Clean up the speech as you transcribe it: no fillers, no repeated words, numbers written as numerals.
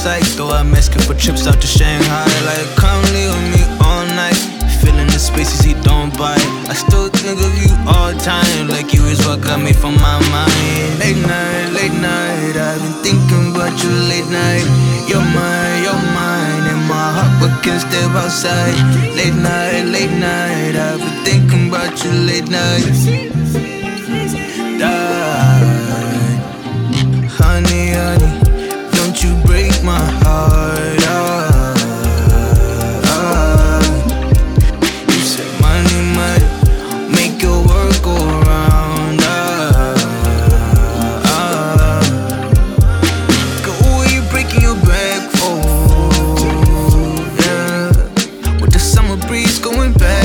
psych. Though I'm asking for trips out to Shanghai. Like, come live with me all night. Filling the spaces he don't buy. I still think of you all the time. Like you is what got me from my mind. Late night, I've been thinking about you late night. You're mine, and my heart but can't step outside. Late night, I've been thinking about you late night. Die, honey, don't you break my heart. You said money might make your world go round. Who are you breaking your back for? Yeah, with the summer breeze going back.